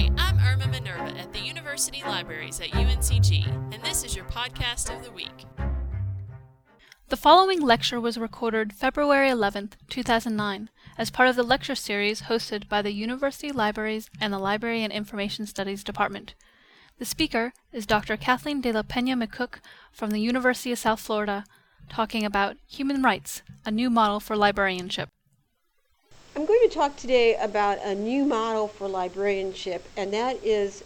Hi, I'm Irma Minerva at the University Libraries at UNCG, and this is your podcast of the week. The following lecture was recorded February 11th, 2009, as part of the lecture series hosted by the University Libraries and the Library and Information Studies Department. The speaker is Dr. Kathleen de la Pena McCook from the University of South Florida, talking about human rights, a new model for librarianship. I'm going to talk today about a new model for librarianship, and that is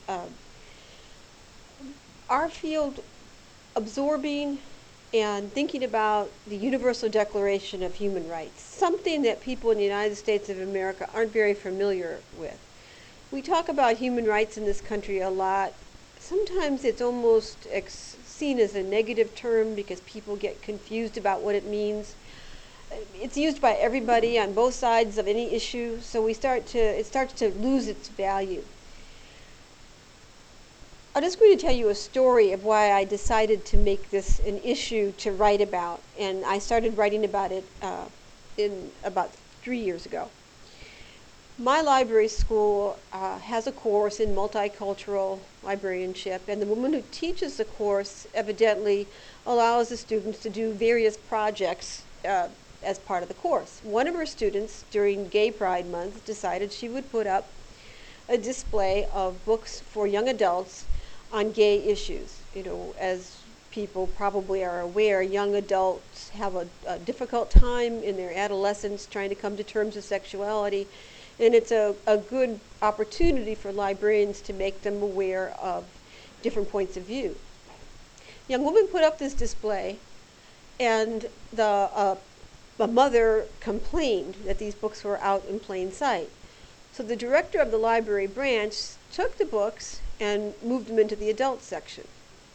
our field absorbing and thinking about the Universal Declaration of Human Rights, something that people in the United States of America aren't very familiar with. We talk about human rights in this country a lot. Sometimes it's almost seen as a negative term because people get confused about what it means. It's used by everybody on both sides of any issue, so it starts to lose its value. I'm just going to tell you a story of why I decided to make this an issue to write about, and I started writing about it in about 3 years ago. My library school has a course in multicultural librarianship, and the woman who teaches the course evidently allows the students to do various projects as part of the course. One of her students during Gay Pride Month decided she would put up a display of books for young adults on gay issues. You know, as people probably are aware, young adults have a difficult time in their adolescence trying to come to terms with sexuality, and it's a good opportunity for librarians to make them aware of different points of view. The young woman put up this display, and the mother complained that these books were out in plain sight. So the director of the library branch took the books and moved them into the adult section.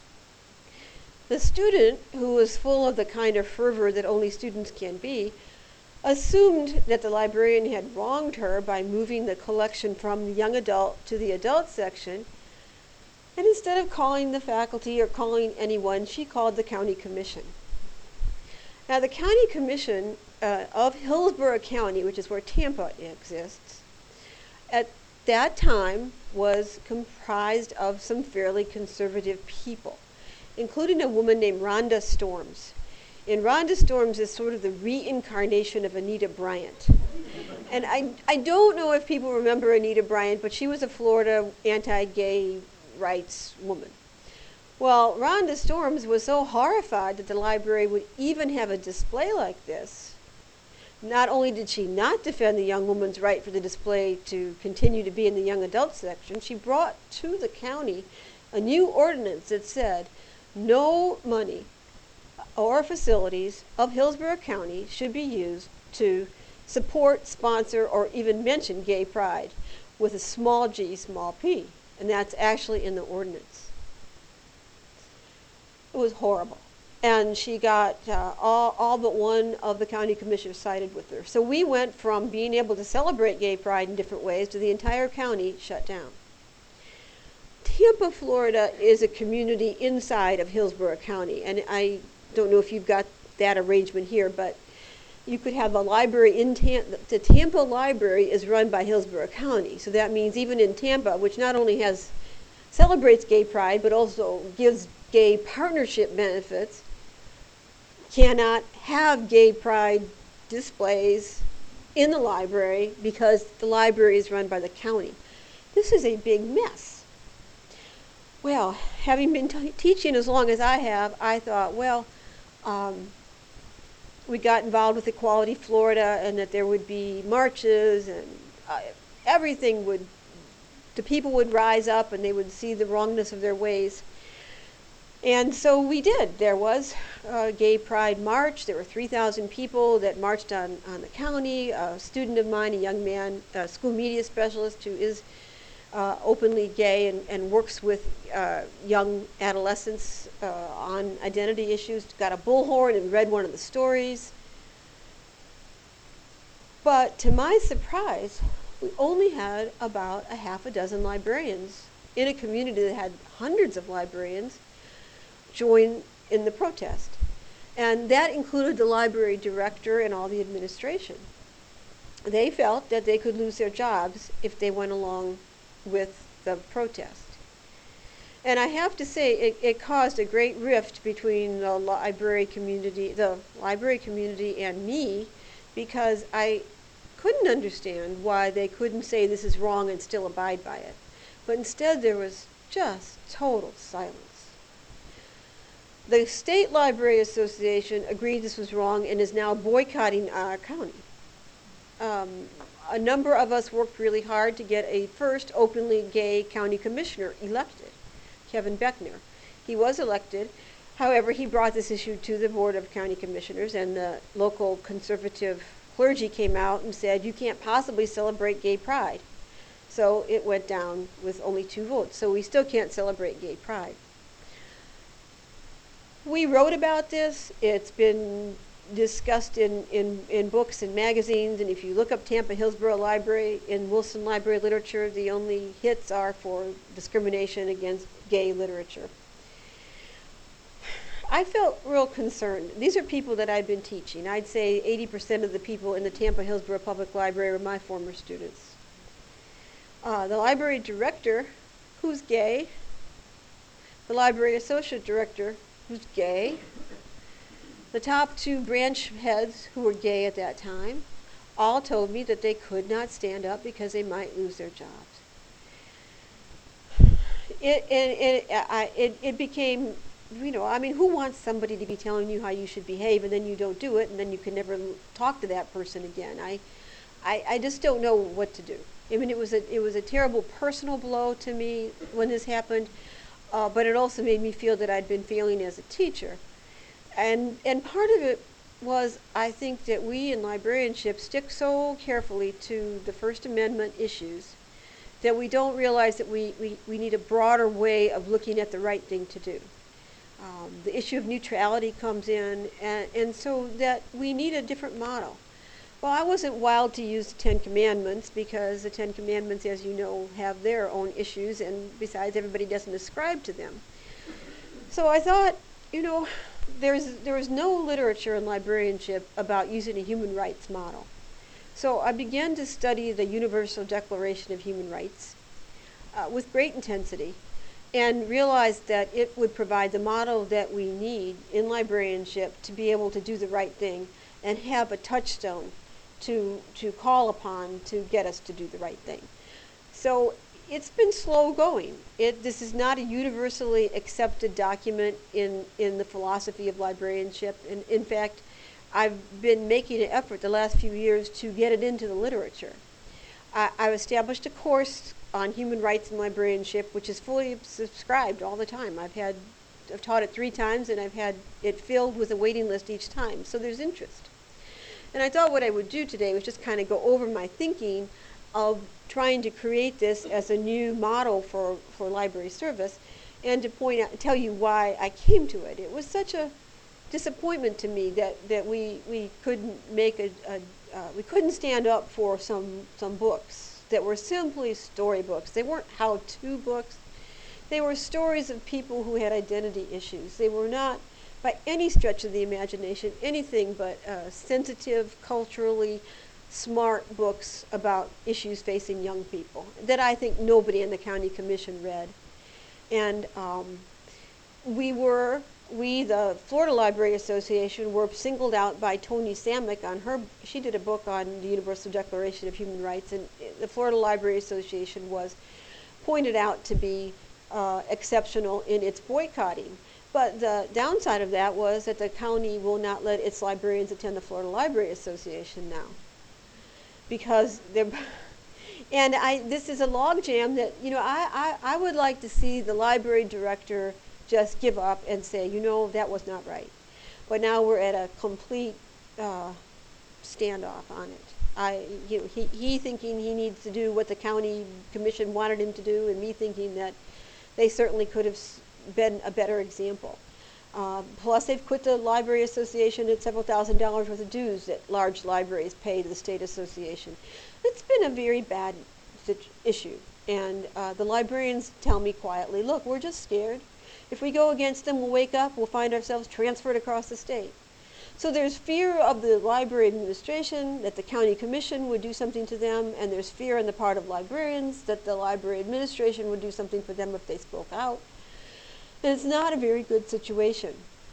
The student, who was full of the kind of fervor that only students can be, assumed that the librarian had wronged her by moving the collection from the young adult to the adult section, and instead of calling the faculty or calling anyone, she called the county commission. Now, the county commission of Hillsborough County, which is where Tampa exists, at that time was comprised of some fairly conservative people, including a woman named Rhonda Storms. And Rhonda Storms is sort of the reincarnation of Anita Bryant. And I don't know if people remember Anita Bryant, but she was a Florida anti-gay rights woman. Well, Rhonda Storms was so horrified that the library would even have a display like this. Not only did she not defend the young woman's right for the display to continue to be in the young adult section, she brought to the county a new ordinance that said no money or facilities of Hillsborough County should be used to support, sponsor, or even mention gay pride with a small g, small p. And that's actually in the ordinance. It was horrible. And she got all but one of the county commissioners sided with her. So we went from being able to celebrate gay pride in different ways to the entire county shut down. Tampa, Florida is a community inside of Hillsborough County. And I don't know if you've got that arrangement here, but you could have a library in Tampa. The Tampa Library is run by Hillsborough County. So that means even in Tampa, which not only celebrates gay pride, but also gives gay partnership benefits, cannot have gay pride displays in the library because the library is run by the county. This is a big mess. Well, having been teaching as long as I have, I thought, we got involved with Equality Florida, and that there would be marches, and the people would rise up and they would see the wrongness of their ways. And so we did. There was a gay pride march. There were 3,000 people that marched on the county. A student of mine, a young man, a school media specialist who is openly gay and works with young adolescents on identity issues, got a bullhorn and read one of the stories. But to my surprise, we only had about a half a dozen librarians in a community that had hundreds of librarians join in the protest. And that included the library director and all the administration. They felt that they could lose their jobs if they went along with the protest. And I have to say, it caused a great rift between the library community and me, because I couldn't understand why they couldn't say this is wrong and still abide by it. But instead there was just total silence. The State Library Association agreed this was wrong and is now boycotting our county. A number of us worked really hard to get a first openly gay county commissioner elected, Kevin Beckner. He was elected. However, he brought this issue to the Board of County Commissioners, and the local conservative clergy came out and said, you can't possibly celebrate gay pride. So it went down with only 2 votes. So we still can't celebrate gay pride. We wrote about this. It's been discussed in books and magazines, and if you look up Tampa Hillsborough Library in Wilson Library Literature, the only hits are for discrimination against gay literature. I felt real concerned. These are people that I'd been teaching. I'd say 80% of the people in the Tampa Hillsborough Public Library were my former students. The library director, who's gay, the library associate director, who's gay, the top 2 branch heads, who were gay at that time, all told me that they could not stand up because they might lose their jobs. It became, who wants somebody to be telling you how you should behave and then you don't do it and then you can never talk to that person again? I just don't know what to do. I mean, it was a terrible personal blow to me when this happened, but it also made me feel that I'd been failing as a teacher. And part of it was, I think, that we in librarianship stick so carefully to the First Amendment issues that we don't realize that we need a broader way of looking at the right thing to do. The issue of neutrality comes in, and so that we need a different model. Well, I wasn't wild to use the 10 Commandments, because the 10 Commandments, as you know, have their own issues, and besides, everybody doesn't ascribe to them. So I thought, there is no literature in librarianship about using a human rights model. So I began to study the Universal Declaration of Human Rights with great intensity, and realized that it would provide the model that we need in librarianship to be able to do the right thing and have a touchstone to call upon to get us to do the right thing. So it's been slow going. This is not a universally accepted document in the philosophy of librarianship. And in fact, I've been making an effort the last few years to get it into the literature. I've established a course on human rights and librarianship, which is fully subscribed all the time. I've taught it 3 times, and I've had it filled with a waiting list each time. So there's interest. And I thought what I would do today was just kind of go over my thinking of trying to create this as a new model for library service, and to tell you why I came to it. It was such a disappointment to me that we couldn't make we couldn't stand up for some books that were simply storybooks. They weren't how-to books. They were stories of people who had identity issues. They were not, by any stretch of the imagination, anything but sensitive, culturally smart books about issues facing young people that I think nobody in the county commission read. And the Florida Library Association, were singled out by Toni Samick she did a book on the Universal Declaration of Human Rights, and the Florida Library Association was pointed out to be exceptional in its boycotting. But the downside of that was that the county will not let its librarians attend the Florida Library Association now, because this is a logjam that, I would like to see the library director just give up and say, that was not right. But now we're at a complete standoff on it. He thinking he needs to do what the county commission wanted him to do, and me thinking that they certainly could have been a better example. Plus, they've quit the Library Association at several $1,000s worth of dues that large libraries pay to the state association. It's been a very bad issue, and the librarians tell me quietly, look, we're just scared. If we go against them, we'll wake up, we'll find ourselves transferred across the state. So there's fear of the library administration that the county commission would do something to them, and there's fear on the part of librarians that the library administration would do something for them if they spoke out. And it's not a very good situation.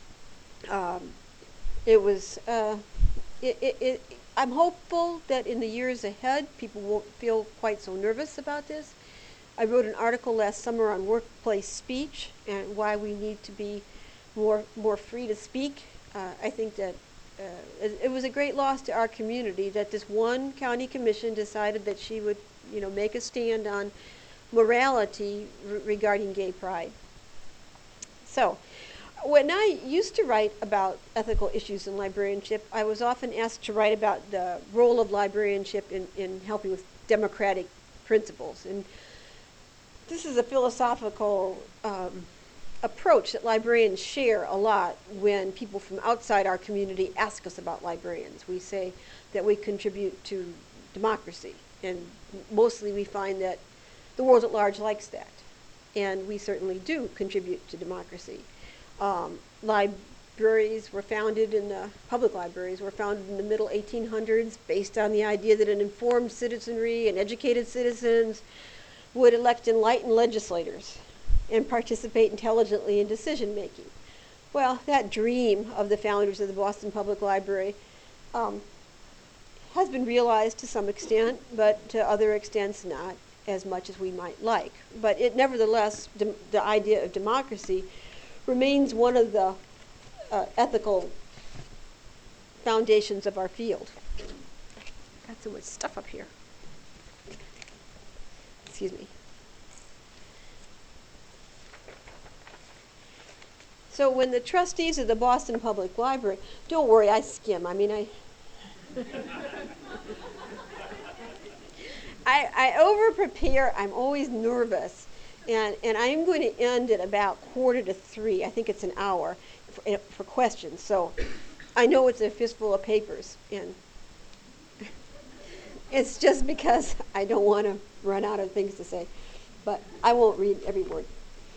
I'm hopeful that in the years ahead, people won't feel quite so nervous about this. I wrote an article last summer on workplace speech and why we need to be more free to speak. I think that it was a great loss to our community that this one county commission decided that she would, make a stand on morality regarding gay pride. So, when I used to write about ethical issues in librarianship, I was often asked to write about the role of librarianship in helping with democratic principles. And this is a philosophical approach that librarians share a lot when people from outside our community ask us about librarians. We say that we contribute to democracy, and mostly we find that the world at large likes that, and we certainly do contribute to democracy. Libraries were founded public libraries were founded in the middle 1800s based on the idea that an informed citizenry and educated citizens would elect enlightened legislators and participate intelligently in decision making. Well, that dream of the founders of the Boston Public Library has been realized to some extent, but to other extents not as much as we might like. But it nevertheless, the idea of democracy remains one of the ethical foundations of our field. Got so much stuff up here. Excuse me. So when the trustees of the Boston Public Library, don't worry, I skim. I over-prepare. I'm always nervous. And I'm going to end at about 2:45. I think it's an hour for questions. So I know it's a fistful of papers. And it's just because I don't want to run out of things to say. But I won't read every word.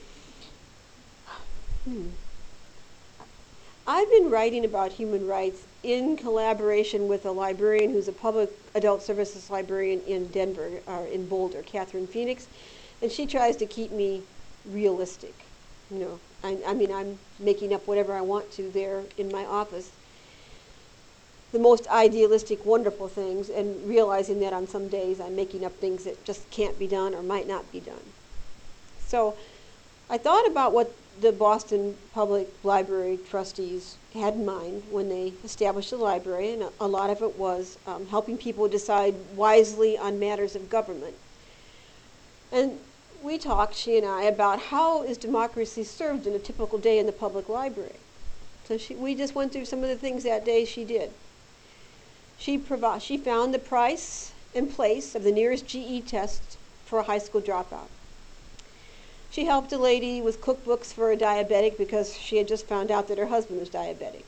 I've been writing about human rights in collaboration with a librarian who's a public adult services librarian in Denver, or in Boulder, Catherine Phoenix, and she tries to keep me realistic. I'm making up whatever I want to there in my office, the most idealistic, wonderful things, and realizing that on some days I'm making up things that just can't be done or might not be done. So I thought about what the Boston Public Library trustees had in mind when they established the library, and a lot of it was helping people decide wisely on matters of government. And we talked, she and I, about how is democracy served in a typical day in the public library. So we just went through some of the things that day she did. She found the price and place of the nearest GE test for a high school dropout. She helped a lady with cookbooks for a diabetic because she had just found out that her husband was diabetic.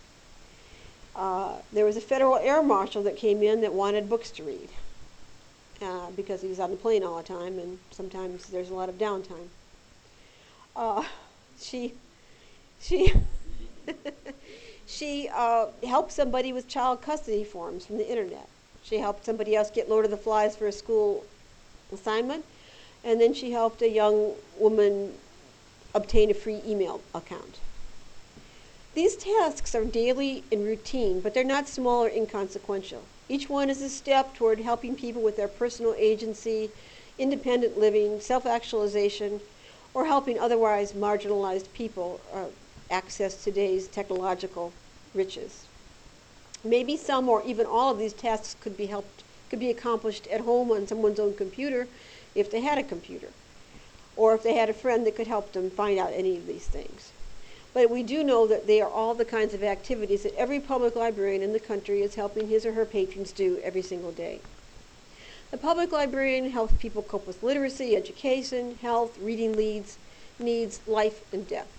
There was a federal air marshal that came in that wanted books to read because he was on the plane all the time, and sometimes there's a lot of downtime. She helped somebody with child custody forms from the internet. She helped somebody else get Lord of the Flies for a school assignment. And then she helped a young woman obtain a free email account. These tasks are daily and routine, but they're not small or inconsequential. Each one is a step toward helping people with their personal agency, independent living, self-actualization, or helping otherwise marginalized people access today's technological riches. Maybe some or even all of these tasks could be accomplished at home on someone's own computer, if they had a computer, or if they had a friend that could help them find out any of these things. But we do know that they are all the kinds of activities that every public librarian in the country is helping his or her patrons do every single day. The public librarian helps people cope with literacy, education, health, reading needs, life, and death.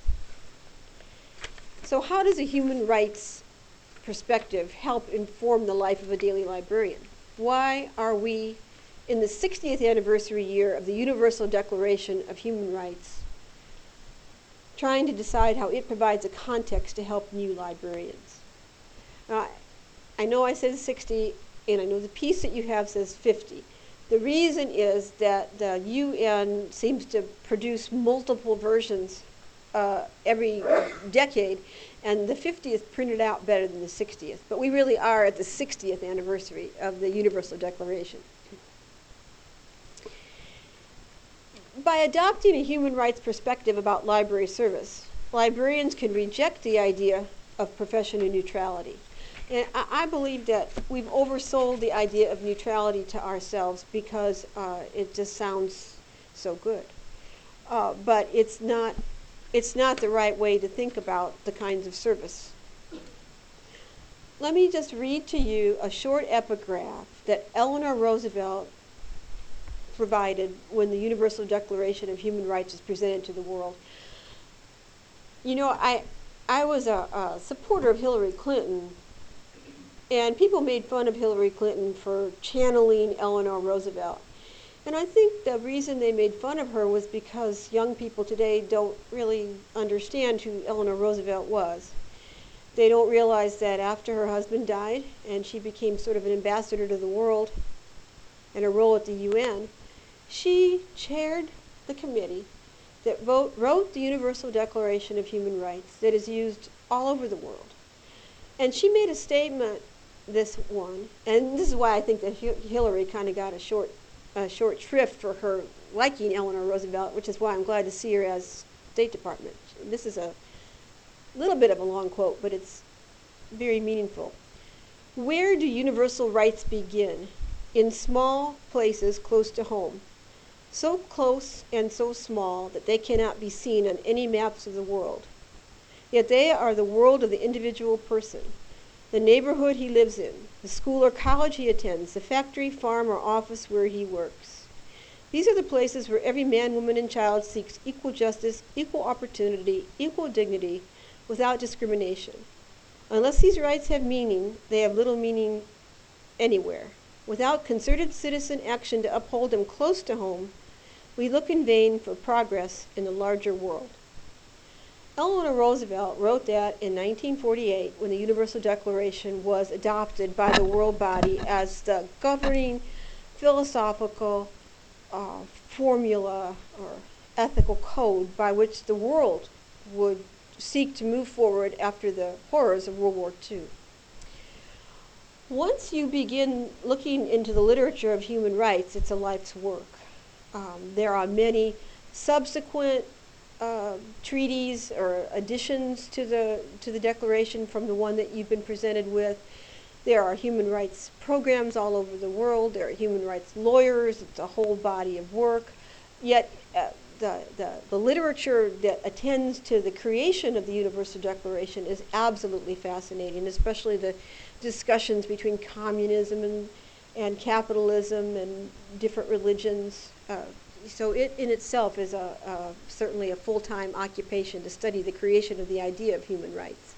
So how does a human rights perspective help inform the life of a daily librarian? Why are we in the 60th anniversary year of the Universal Declaration of Human Rights, trying to decide how it provides a context to help new librarians? I know I said 60, and I know the piece that you have says 50. The reason is that the UN seems to produce multiple versions every decade, and the 50th printed out better than the 60th. But we really are at the 60th anniversary of the Universal Declaration. By adopting a human rights perspective about library service, librarians can reject the idea of professional neutrality. And I believe that we've oversold the idea of neutrality to ourselves because it just sounds so good. But it's not the right way to think about the kinds of service. Let me just read to you a short epigraph that Eleanor Roosevelt provided when the Universal Declaration of Human Rights was presented to the world. You know, I was a supporter of Hillary Clinton, and people made fun of Hillary Clinton for channeling Eleanor Roosevelt. And I think the reason they made fun of her was because young people today don't really understand who Eleanor Roosevelt was. They don't realize that after her husband died and she became sort of an ambassador to the world in a role at the UN, she chaired the committee that wrote the Universal Declaration of Human Rights that is used all over the world. And she made a statement, this one, and this is why I think that Hillary kind of got a short shrift for her liking Eleanor Roosevelt, which is why I'm glad to see her as State Department. This is a little bit of a long quote, but it's very meaningful. Where do universal rights begin? In small places close to home. So close and so small that they cannot be seen on any maps of the world. Yet they are the world of the individual person, the neighborhood he lives in, the school or college he attends, the factory, farm, or office where he works. These are the places where every man, woman, and child seeks equal justice, equal opportunity, equal dignity, without discrimination. Unless these rights have meaning, they have little meaning anywhere. Without concerted citizen action to uphold them close to home, we look in vain for progress in the larger world. Eleanor Roosevelt wrote that in 1948 when the Universal Declaration was adopted by the world body as the governing philosophical formula or ethical code by which the world would seek to move forward after the horrors of World War II. Once you begin looking into the literature of human rights, it's a life's work. There are many subsequent treaties or additions to the Declaration from the one that you've been presented with. There are human rights programs all over the world. There are human rights lawyers. It's a whole body of work. Yet the literature that attends to the creation of the Universal Declaration is absolutely fascinating, especially the discussions between communism and capitalism and different religions. So it in itself is certainly a full-time occupation to study the creation of the idea of human rights.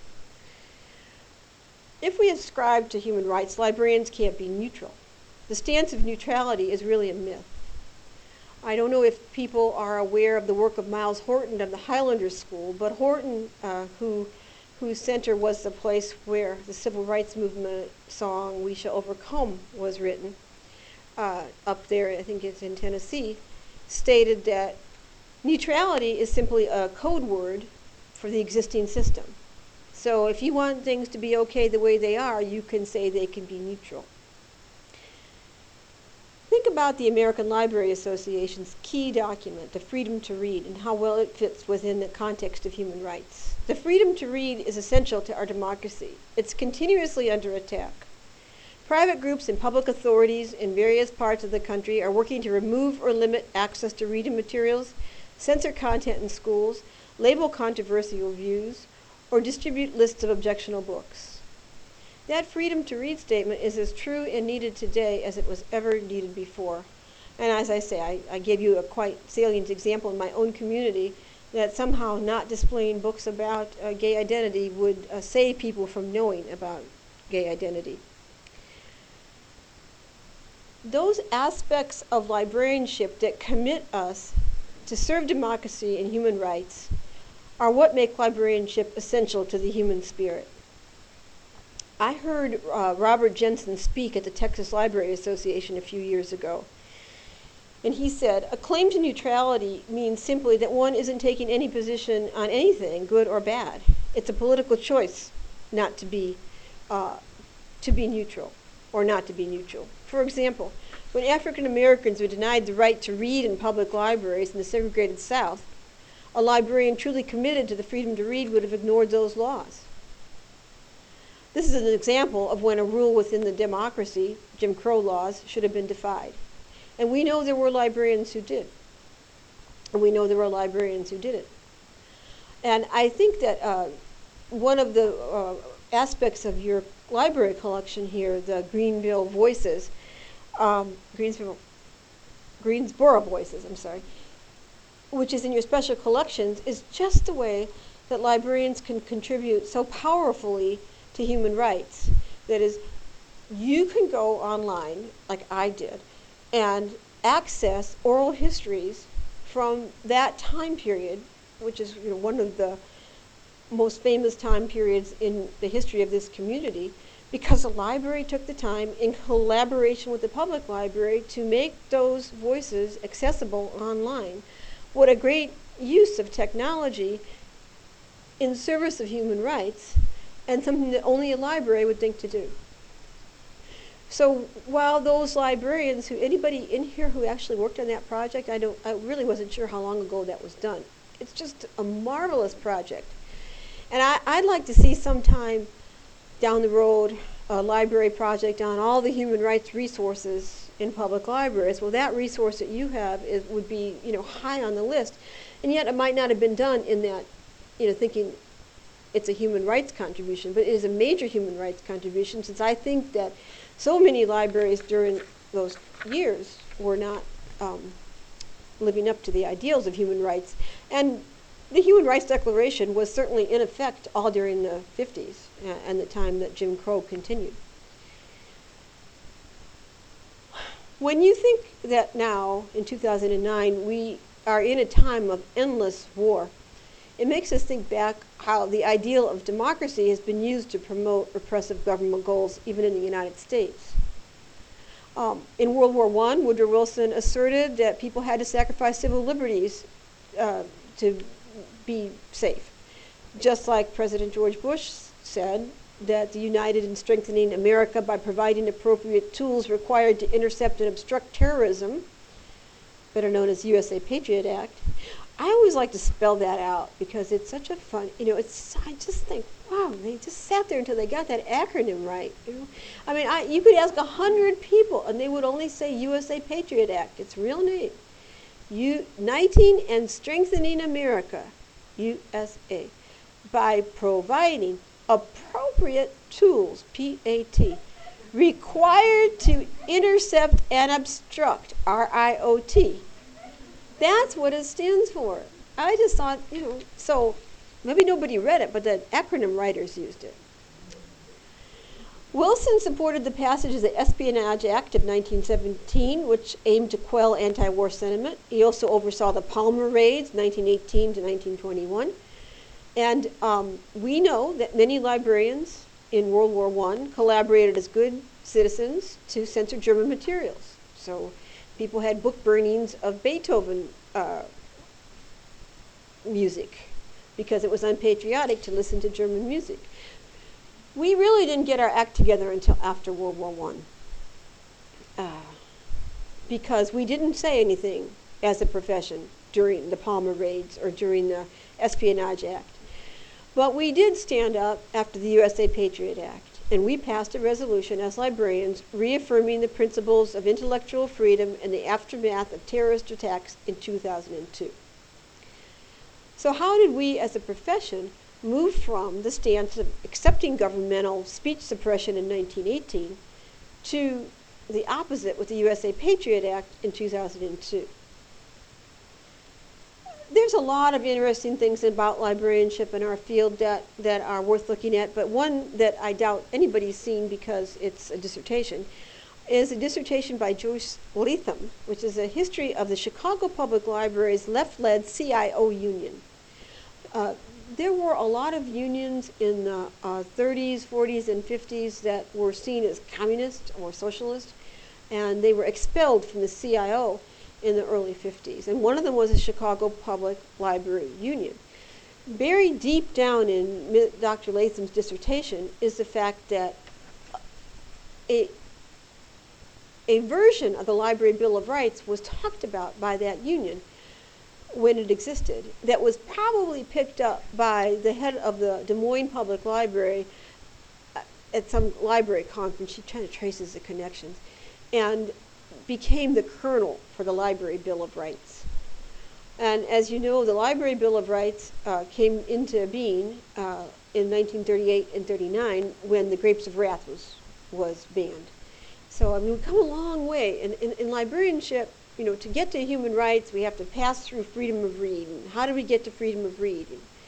If we ascribe to human rights, librarians can't be neutral. The stance of neutrality is really a myth. I don't know if people are aware of the work of Miles Horton of the Highlander School, but Horton, whose center was the place where the civil rights movement song "We Shall Overcome" was written, up there, I think it's in Tennessee, stated that neutrality is simply a code word for the existing system. So if you want things to be okay the way they are, you can say they can be neutral. Think about the American Library Association's key document, the Freedom to Read, and how well it fits within the context of human rights. The freedom to read is essential to our democracy. It's continuously under attack. Private groups and public authorities in various parts of the country are working to remove or limit access to reading materials, censor content in schools, label controversial views, or distribute lists of objectionable books. That freedom to read statement is as true and needed today as it was ever needed before. And as I say, I gave you a quite salient example in my own community that somehow not displaying books about gay identity would save people from knowing about gay identity. Those aspects of librarianship that commit us to serve democracy and human rights are what make librarianship essential to the human spirit. I heard Robert Jensen speak at the Texas Library Association a few years ago. And he said, a claim to neutrality means simply that one isn't taking any position on anything, good or bad. It's a political choice not to be neutral or not to be neutral. For example, when African Americans were denied the right to read in public libraries in the segregated South, a librarian truly committed to the freedom to read would have ignored those laws. This is an example of when a rule within the democracy, Jim Crow laws, should have been defied. And we know there were librarians who did. And we know there were librarians who did it. And I think that one of the aspects of your library collection here, the Greensboro Voices, which is in your special collections, is just the way that librarians can contribute so powerfully to human rights. That is, you can go online, like I did, and access oral histories from that time period, which is one of the most famous time periods in the history of this community, because the library took the time in collaboration with the public library to make those voices accessible online. What a great use of technology in service of human rights, and something that only a library would think to do. So while those librarians, anybody in here who actually worked on that project, I really wasn't sure how long ago that was done. It's just a marvelous project. And I'd like to see sometime down the road a library project on all the human rights resources in public libraries. Well, that resource that you have would be high on the list. And yet it might not have been done in that, thinking it's a human rights contribution, but it is a major human rights contribution, since I think that so many libraries during those years were not living up to the ideals of human rights. And the Human Rights Declaration was certainly in effect all during the 50s and the time that Jim Crow continued. When you think that now, in 2009, we are in a time of endless war, it makes us think back how the ideal of democracy has been used to promote repressive government goals, even in the United States. In World War I, Woodrow Wilson asserted that people had to sacrifice civil liberties to be safe. Just like President George Bush said that the united in strengthening America by providing appropriate tools required to intercept and obstruct terrorism, better known as USA Patriot Act. I always like to spell that out because it's such a fun, I just think, wow, they just sat there until they got that acronym right. I mean, you could ask 100 people and they would only say USA Patriot Act. It's real neat. Uniting and strengthening America, USA, by providing appropriate tools, PAT, required to intercept and obstruct, RIOT. That's what it stands for. I just thought, so maybe nobody read it, but the acronym writers used it. Wilson supported the passage of the Espionage Act of 1917, which aimed to quell anti-war sentiment. He also oversaw the Palmer Raids, 1918 to 1921. And we know that many librarians in World War I collaborated as good citizens to censor German materials. So people had book burnings of Beethoven music because it was unpatriotic to listen to German music. We really didn't get our act together until after World War I because we didn't say anything as a profession during the Palmer Raids or during the Espionage Act. But we did stand up after the USA Patriot Act, and we passed a resolution as librarians reaffirming the principles of intellectual freedom in the aftermath of terrorist attacks in 2002. So how did we as a profession move from the stance of accepting governmental speech suppression in 1918 to the opposite with the USA Patriot Act in 2002? There's a lot of interesting things about librarianship in our field that are worth looking at, but one that I doubt anybody's seen because it's a dissertation is a dissertation by Joyce Latham, which is a history of the Chicago Public Library's left-led CIO union. there were a lot of unions in the 30s, 40s, and 50s that were seen as communist or socialist, and they were expelled from the CIO in the early 50s. And one of them was the Chicago Public Library Union. Buried deep down in Dr. Latham's dissertation is the fact that a version of the Library Bill of Rights was talked about by that union when it existed, that was probably picked up by the head of the Des Moines Public Library at some library conference. She kind of traces the connections, and became the kernel for the Library Bill of Rights. And as you know, the Library Bill of Rights came into being in 1938 and 39 when the Grapes of Wrath was banned. So I mean, we've come a long way. In librarianship, you know, to get to human rights, we have to pass through freedom of read. And how do we get to freedom of read?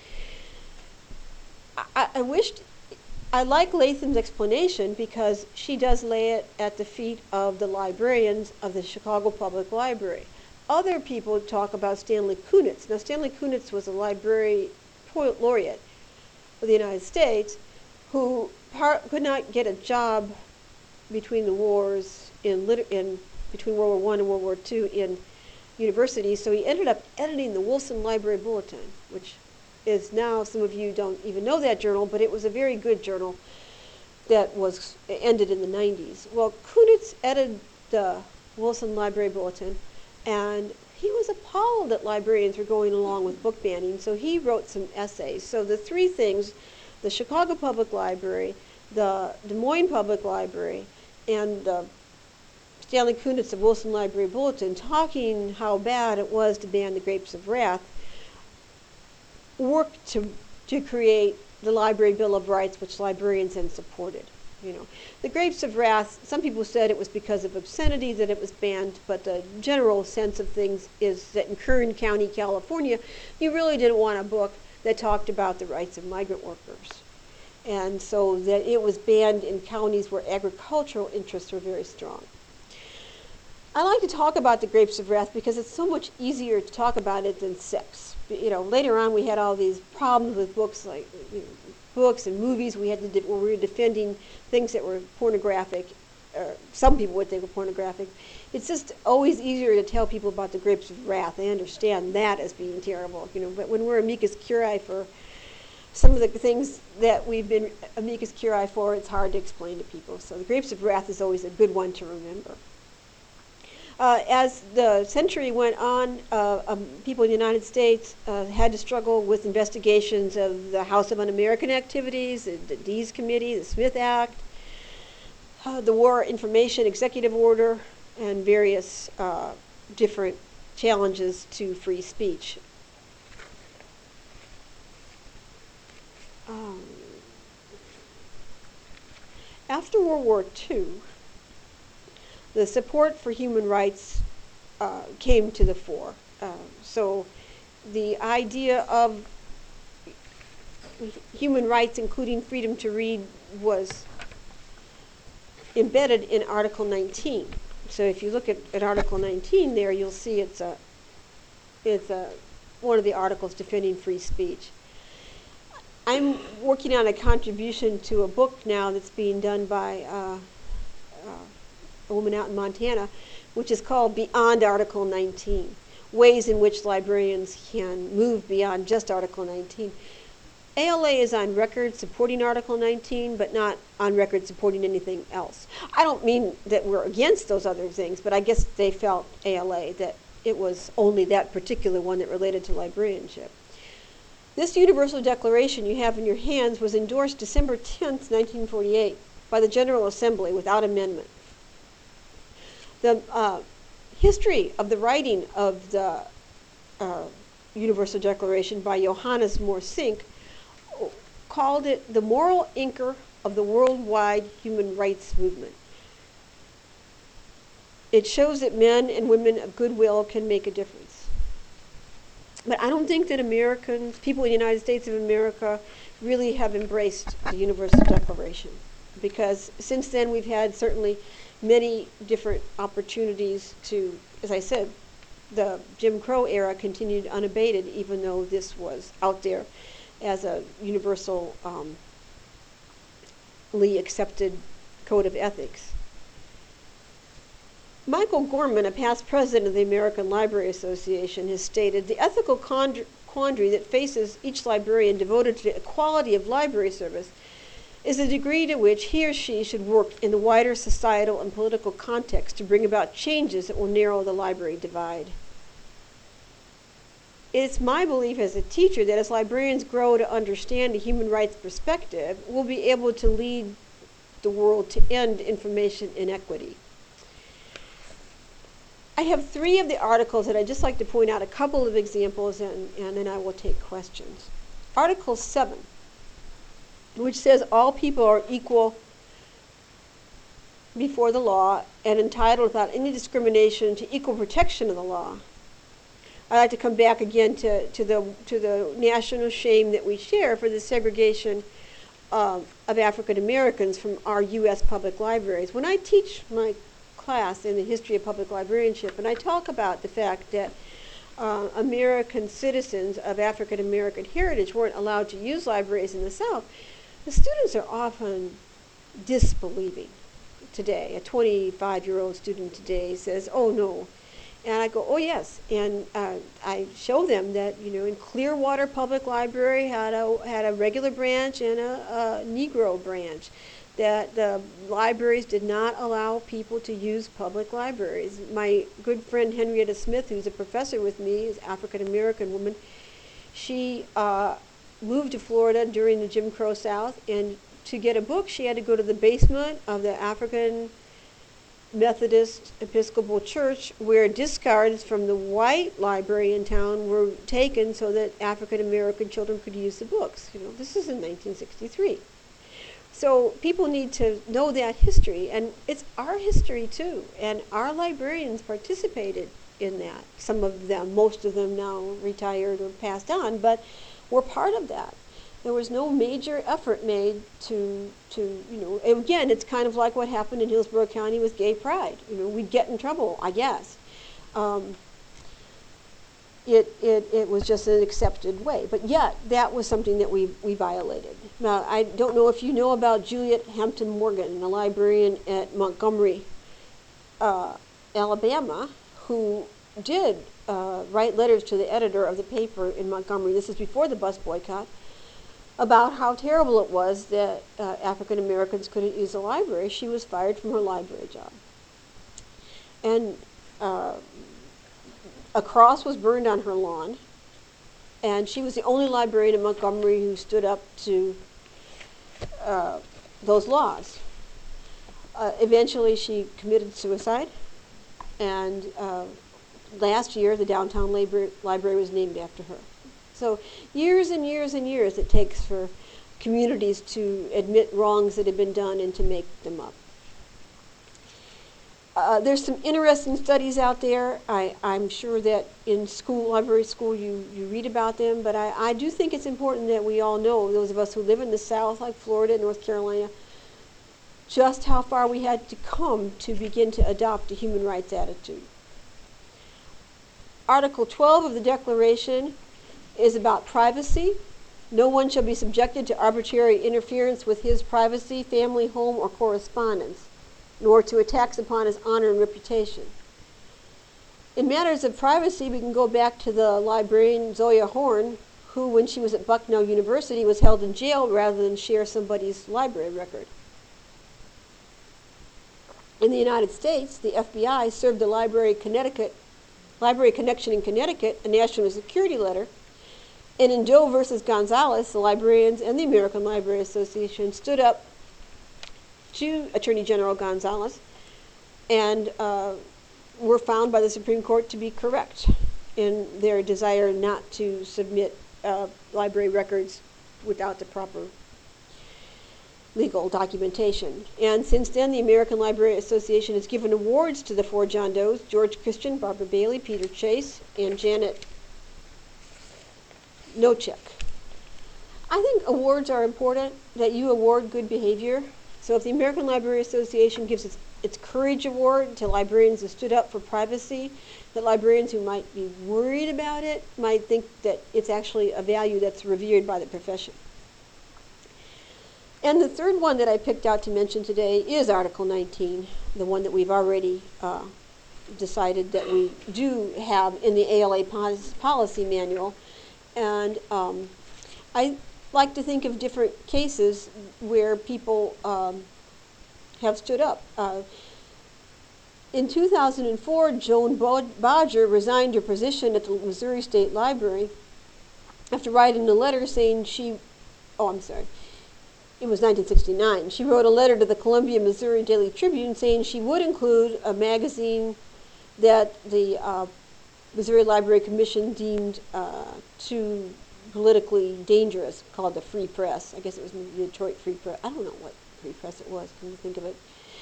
I like Latham's explanation because she does lay it at the feet of the librarians of the Chicago Public Library. Other people talk about Stanley Kunitz. Now, Stanley Kunitz was a library poet laureate of the United States who could not get a job between the wars between World War I and World War II in universities, so he ended up editing the Wilson Library Bulletin, which is now, some of you don't even know that journal, but it was a very good journal that was ended in the 90s. Well, Kunitz edited the Wilson Library Bulletin, and he was appalled that librarians were going along with book banning, so he wrote some essays. So the three things, the Chicago Public Library, the Des Moines Public Library, and Stanley Kunitz of Wilson Library Bulletin, talking how bad it was to ban the Grapes of Wrath, worked to create the Library Bill of Rights, which librarians then supported. You know, the Grapes of Wrath, some people said it was because of obscenity that it was banned, but the general sense of things is that in Kern County, California, you really didn't want a book that talked about the rights of migrant workers. And so that it was banned in counties where agricultural interests were very strong. I like to talk about the Grapes of Wrath because it's so much easier to talk about it than sex. You know, later on we had all these problems with books, like books and movies we had to where we were defending things that were pornographic. Some people would think were pornographic. It's just always easier to tell people about the Grapes of Wrath. They understand that as being terrible, you know. But when we're amicus curiae for some of the things that we've been amicus curiae for, it's hard to explain to people. So the Grapes of Wrath is always a good one to remember. As the century went on, people in the United States had to struggle with investigations of the House of Un-American Activities, the Dees Committee, the Smith Act, the War Information Executive Order, and various different challenges to free speech. After World War II, the support for human rights came to the fore. So the idea of human rights, including freedom to read, was embedded in Article 19. So if you look at Article 19 there, you'll see it's one of the articles defending free speech. I'm working on a contribution to a book now that's being done by a woman out in Montana, which is called Beyond Article 19, Ways in which Librarians Can Move Beyond Just Article 19. ALA is on record supporting Article 19, but not on record supporting anything else. I don't mean that we're against those other things, but I guess they felt, ALA, that it was only that particular one that related to librarianship. This Universal Declaration you have in your hands was endorsed December 10th, 1948 by the General Assembly without amendment. The history of the writing of the Universal Declaration by Johannes Mohr-Sink called it the moral anchor of the worldwide human rights movement. It shows that men and women of goodwill can make a difference. But I don't think that Americans, people in the United States of America, really have embraced the Universal Declaration, because since then we've had certainly many different opportunities to, as I said, the Jim Crow era continued unabated, even though this was out there as a universally accepted code of ethics. Michael Gorman, a past president of the American Library Association, has stated, "The ethical quandary that faces each librarian devoted to the quality of library service is the degree to which he or she should work in the wider societal and political context to bring about changes that will narrow the library divide." It's my belief as a teacher that as librarians grow to understand a human rights perspective, we'll be able to lead the world to end information inequity. I have 3 of the articles that I'd just like to point out a couple of examples, and then I will take questions. Article 7, which says all people are equal before the law and entitled without any discrimination to equal protection of the law. I'd like to come back again to the national shame that we share for the segregation of African Americans from our U.S. public libraries. When I teach my class in the history of public librarianship, and I talk about the fact that American citizens of African American heritage weren't allowed to use libraries in the South, the students are often disbelieving today. A 25-year-old student today says, "Oh no." And I go, "Oh yes." And I show them that, in Clearwater Public Library had a regular branch and a Negro branch, that the libraries did not allow people to use public libraries. My good friend Henrietta Smith, who's a professor with me, is an African-American woman. She moved to Florida during the Jim Crow South, and to get a book, she had to go to the basement of the African Methodist Episcopal Church, where discards from the white library in town were taken so that African-American children could use the books. This is in 1963. So people need to know that history, and it's our history too, and our librarians participated in that. Some of them, most of them now retired or passed on, but we're part of that. There was no major effort made to again, it's kind of like what happened in Hillsborough County with gay pride. We'd get in trouble, I guess. It was just an accepted way. But yet, that was something that we violated. Now, I don't know if you know about Juliet Hampton Morgan, a librarian at Montgomery, Alabama, who did write letters to the editor of the paper in Montgomery. This is before the bus boycott, about how terrible it was that African Americans couldn't use the library. She was fired from her library job. And a cross was burned on her lawn, and she was the only librarian in Montgomery who stood up to those laws. Eventually she committed suicide, and last year the downtown library was named after her. So years and years and years it takes for communities to admit wrongs that have been done and to make them up. There's some interesting studies out there. I'm sure that in library school, you read about them, but I do think it's important that we all know, those of us who live in the South, like Florida and North Carolina, just how far we had to come to begin to adopt a human rights attitude. Article 12 of the Declaration is about privacy. No one shall be subjected to arbitrary interference with his privacy, family, home, or correspondence, nor to attacks upon his honor and reputation. In matters of privacy, we can go back to the librarian Zoya Horn, who, when she was at Bucknell University, was held in jail rather than share somebody's library record. In the United States, the FBI served the Library Connection in Connecticut a national security letter, and in Doe versus Gonzalez, the librarians and the American Library Association stood up to Attorney General Gonzalez and were found by the Supreme Court to be correct in their desire not to submit library records without the proper legal documentation. And since then, the American Library Association has given awards to the 4 John Does: George Christian, Barbara Bailey, Peter Chase, and Janet Nochek. I think awards are important, that you award good behavior. So if the American Library Association gives its Courage Award to librarians who stood up for privacy, that librarians who might be worried about it might think that it's actually a value that's revered by the profession. And the third one that I picked out to mention today is Article 19, the one that we've already decided that we do have in the ALA policy manual. And I like to think of different cases where people have stood up. In 2004, Joan Bodger resigned her position at the Missouri State Library after writing a letter saying it was 1969. She wrote a letter to the Columbia, Missouri Daily Tribune saying she would include a magazine that the Missouri Library Commission deemed too politically dangerous, called the Free Press. I guess it was the Detroit Free Press. I don't know what Free Press it was, come to think of it.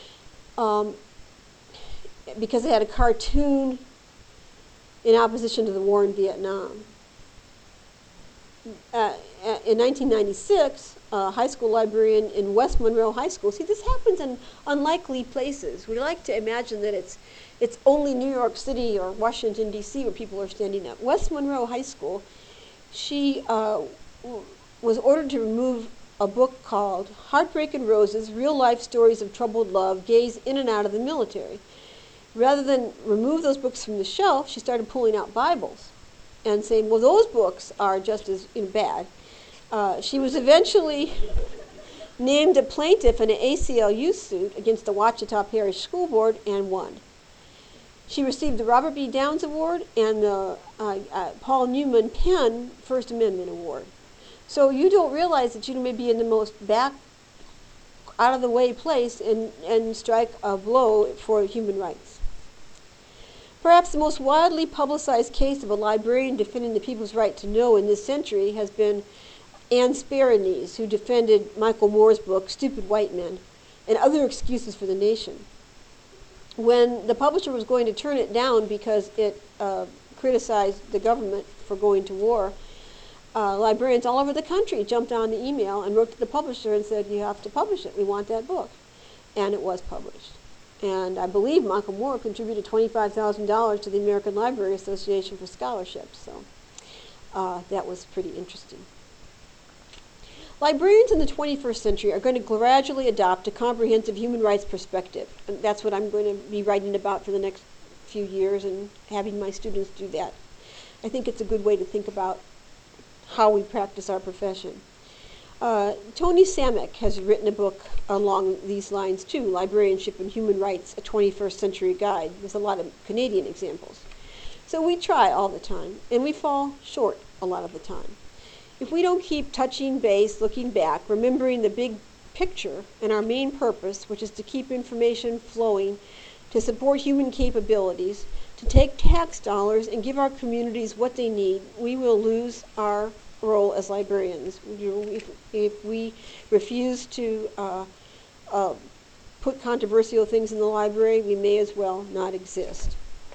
Because it had a cartoon in opposition to the war in Vietnam. In 1996, a high school librarian in West Monroe High School, see, this happens in unlikely places. We like to imagine that it's only New York City or Washington, D.C. where people are standing up. West Monroe High School, she was ordered to remove a book called Heartbreak and Roses, Real Life Stories of Troubled Love, Gays in and Out of the Military. Rather than remove those books from the shelf, she started pulling out Bibles and saying, well, those books are just as bad. She was eventually named a plaintiff in an ACLU suit against the Ouachita Parish School Board and won. She received the Robert B. Downs Award and the Paul Newman Penn First Amendment Award. So you don't realize that you may be in the most out-of-the-way place and strike a blow for human rights. Perhaps the most widely publicized case of a librarian defending the people's right to know in this century has been Anne Sparanese, who defended Michael Moore's book, Stupid White Men, and Other Excuses for the Nation. When the publisher was going to turn it down because it criticized the government for going to war, librarians all over the country jumped on the email and wrote to the publisher and said, you have to publish it. We want that book. And it was published. And I believe Michael Moore contributed $25,000 to the American Library Association for scholarships. So that was pretty interesting. Librarians in the 21st century are going to gradually adopt a comprehensive human rights perspective. And that's what I'm going to be writing about for the next few years and having my students do that. I think it's a good way to think about how we practice our profession. Tony Samek has written a book along these lines too, Librarianship and Human Rights, a 21st Century Guide, with a lot of Canadian examples. So we try all the time, and we fall short a lot of the time. If we don't keep touching base, looking back, remembering the big picture and our main purpose, which is to keep information flowing, to support human capabilities, to take tax dollars and give our communities what they need, we will lose our role as librarians. If we refuse to put controversial things in the library, we may as well not exist.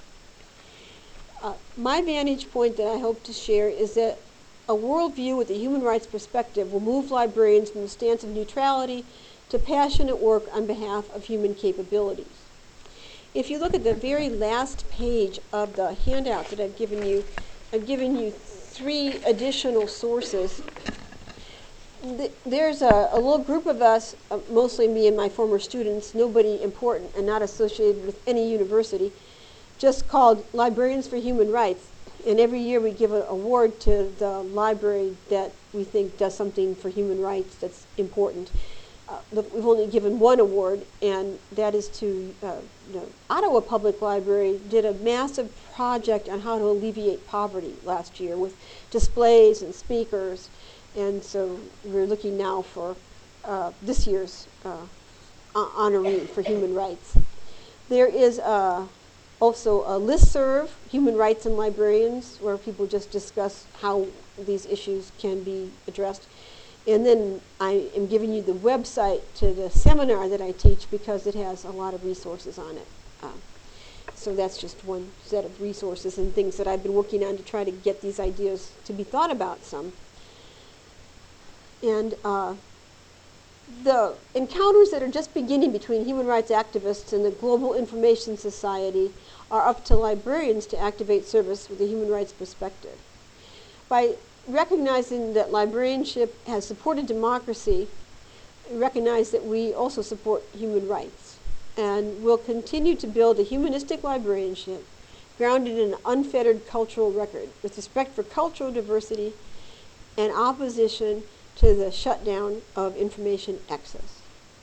My vantage point that I hope to share is that a worldview with a human rights perspective will move librarians from the stance of neutrality to passionate work on behalf of human capabilities. If you look at the very last page of the handout that I've given you 3 additional sources. There's a little group of us, mostly me and my former students, nobody important and not associated with any university, just called Librarians for Human Rights. And every year we give an award to the library that we think does something for human rights that's important. We've only given one award, and that is to the Ottawa Public Library did a massive project on how to alleviate poverty last year with displays and speakers. And so we're looking now for this year's honoree for human rights. There is also a listserv, Human Rights and Librarians, where people just discuss how these issues can be addressed. And then I am giving you the website to the seminar that I teach because it has a lot of resources on it. So that's just one set of resources and things that I've been working on to try to get these ideas to be thought about some. And the encounters that are just beginning between human rights activists and the Global Information Society are up to librarians to activate service with a human rights perspective. By recognizing that librarianship has supported democracy, we recognize that we also support human rights. And we'll continue to build a humanistic librarianship grounded in an unfettered cultural record with respect for cultural diversity and opposition to the shutdown of information access.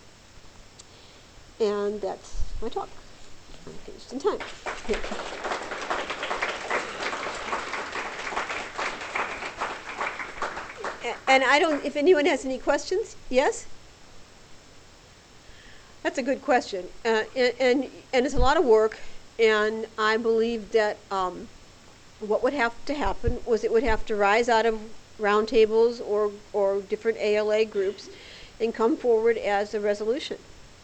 And that's my talk. I'm finished in time. And I don't, if anyone has any questions, yes? That's a good question. And it's a lot of work, and I believe that what would have to happen was it would have to rise out of roundtables or different ALA groups and come forward as a resolution.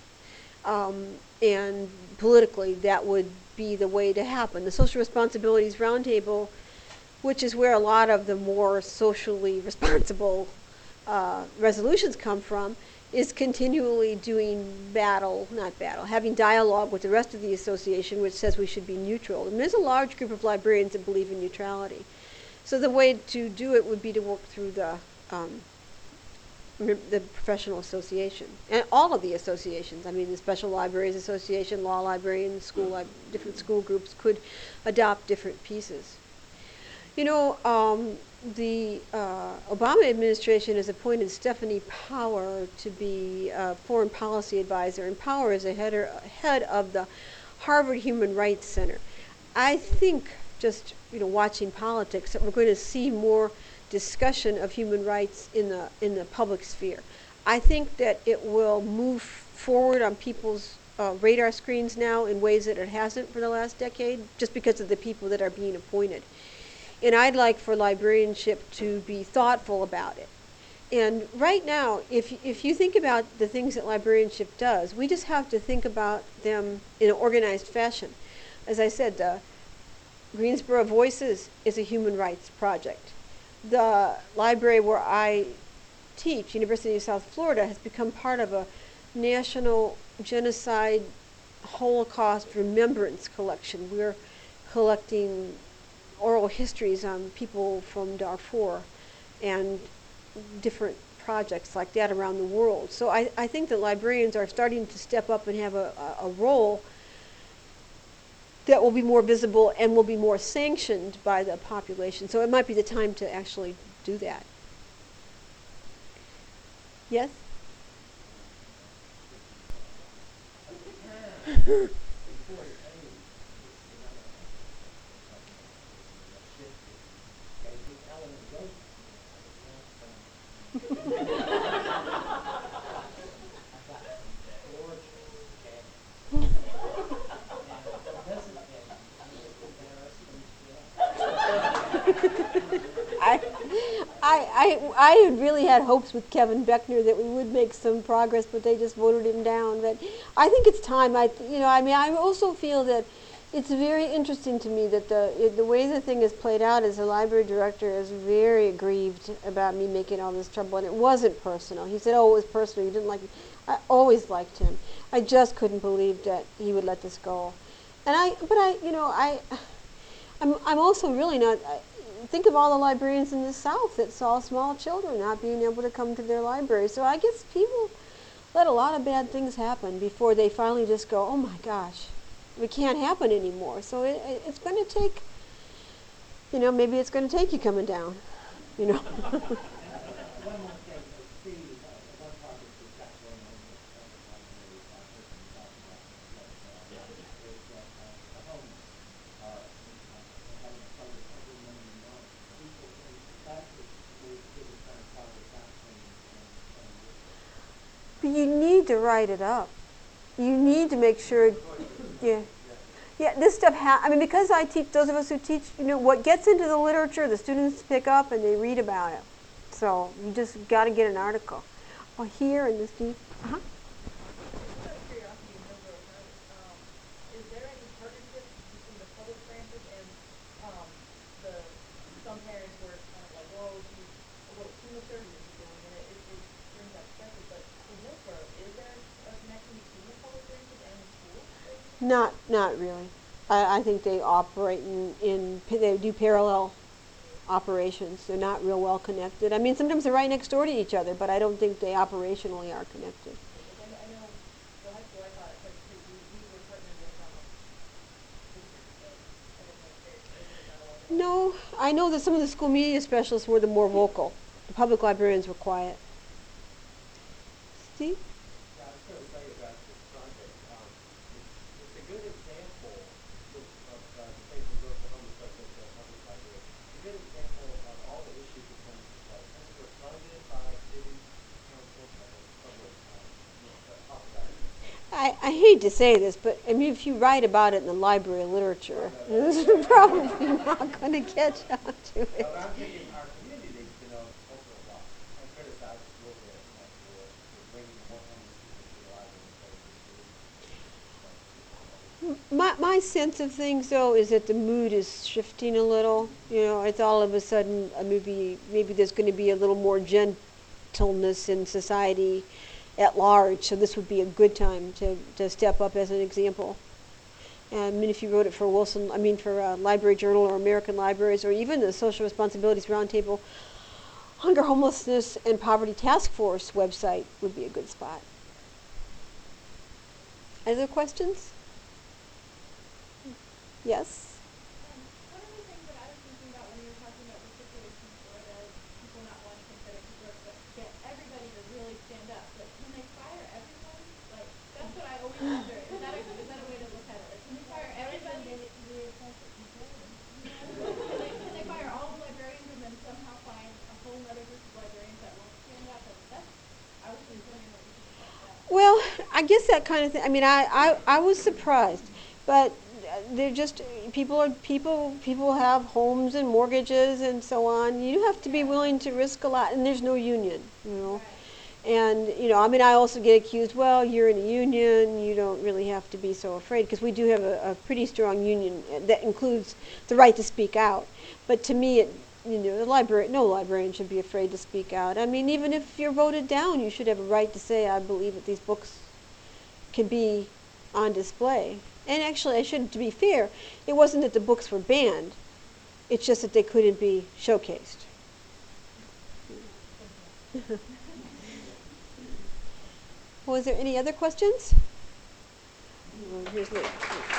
And politically, that would be the way to happen. The Social Responsibilities Roundtable, which is where a lot of the more socially responsible resolutions come from, is continually doing having dialogue with the rest of the association, which says we should be neutral. And there's a large group of librarians that believe in neutrality. So the way to do it would be to work through the professional association and all of the associations. I mean, the Special Libraries Association, Law Librarians, different school groups could adopt different pieces. You know, the Obama administration has appointed Stephanie Power to be a foreign policy advisor, and Power is a head of the Harvard Human Rights Center. I think, just watching politics, that we're going to see more discussion of human rights in the public sphere. I think that it will move forward on people's radar screens now in ways that it hasn't for the last decade, just because of the people that are being appointed. And I'd like for librarianship to be thoughtful about it. And right now, if you think about the things that librarianship does, we just have to think about them in an organized fashion. As I said, the Greensboro Voices is a human rights project. The library where I teach, University of South Florida, has become part of a national genocide Holocaust remembrance collection. We're collecting oral histories on people from Darfur and different projects like that around the world. So I think that librarians are starting to step up and have a role that will be more visible and will be more sanctioned by the population. So it might be the time to actually do that. Yes? I had really had hopes with Kevin Beckner that we would make some progress, but they just voted him down. But I think it's time. I also feel that it's very interesting to me that the way the thing is played out is the library director is very aggrieved about me making all this trouble, and it wasn't personal. He said, "Oh, it was personal. You didn't like me." I always liked him. I just couldn't believe that he would let this go. And I'm also really not. Think of all the librarians in the South that saw small children not being able to come to their library. So I guess people let a lot of bad things happen before they finally just go, "Oh my gosh, it can't happen anymore." So it's going to take, maybe it's going to take you coming down, One more thing, one project we've got going on with is that the homeless are having a target every $1 million. People in practice will give the kind of project counseling and But you need to write it up. You need to make sure, yeah. Yeah, this stuff, because I teach, those of us who teach, what gets into the literature, the students pick up and they read about it. So you just got to get an article. Well, here in this deep, Just out of curiosity, is there any partnership between the public branches and some parents where it's kind of like, whoa, she's, what chemotherapy is she doing? And it brings up skeptics, but is there Not really. I think they operate they do parallel operations. They're not real well connected. I mean, sometimes they're right next door to each other, but I don't think they operationally are connected. I know the high school I taught at, we were partnered with teachers, so I didn't know if they did that all. No, I know that some of the school media specialists were the more vocal. The public librarians were quiet. Steve? Yeah, I was going to tell you about this project. It's a good example of the things we wrote the Homeless Residential Public Library. It's a good example of all the issues that come into play. Things were funded by city council, public, talk about it. I hate to say this, but I mean, if you write about it in the library literature, this is probably not going to catch on to it. But I'm thinking our community needs to know also a lot. I criticize a little bit for bringing more homeless people to the library instead of just My sense of things, though, is that the mood is shifting a little. You know, it's all of a sudden maybe there's going to be a little more gentleness in society at large. So this would be a good time to step up as an example. I mean, if you wrote it for for Library Journal or American Libraries, or even the Social Responsibilities Roundtable, Hunger, Homelessness, and Poverty Task Force website would be a good spot. Other questions? Yes? One of the things that I was thinking about when you were talking about the situation where the people not wanting synthetic work, but get everybody to really stand up. But can they fire everyone? Like, that's what I always wonder. Is that a way to look at it? Like, can they fire everybody? Can they fire all the librarians and then somehow find a whole other group of librarians that won't stand up? And I was just wondering what you think about that. Well, I guess that kind of thing. I mean, I was surprised, but they're just people have homes and mortgages and so on. You have to be willing to risk a lot, and there's no union, you know. And I mean, I also get accused. Well, you're in a union. You don't really have to be so afraid, because we do have a pretty strong union that includes the right to speak out. But to me, no librarian should be afraid to speak out. I mean, even if you're voted down, you should have a right to say, I believe that these books can be on display. And actually, to be fair, it wasn't that the books were banned. It's just that they couldn't be showcased. Was there any other questions? Here's the